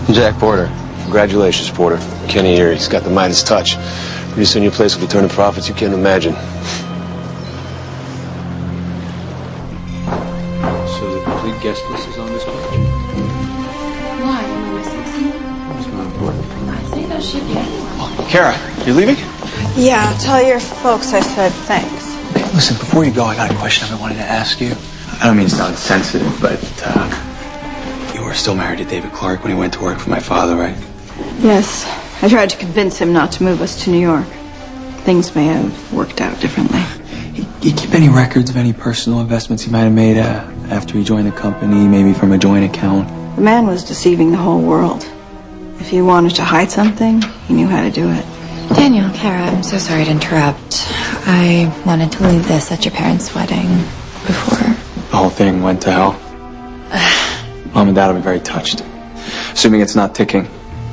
Jack Porter. Congratulations, Porter. Kenny here, he's got the Midas touch. Pretty soon your place will be turning profits you can't imagine. So the complete guest list is on this page? Why? Am I missing something? It's not important. I'd say that should be anyone. Kara, you leaving? Yeah, tell your folks I said thanks. Hey, listen, before you go, I got a question I've been wanting to ask you. I don't mean to sound sensitive, but you were still married to David Clark when he went to work for my father, right? Yes, I tried to convince him not to move us to New York. Things may have worked out differently. You keep any records of any personal investments he might have made after he joined the company, maybe from a joint account? The man was deceiving the whole world. If he wanted to hide something, he knew how to do it. Daniel, Kara, I'm so sorry to interrupt. I wanted to leave this at your parents' wedding before. The whole thing went to hell. Mom and Dad will be very touched. Assuming it's not ticking.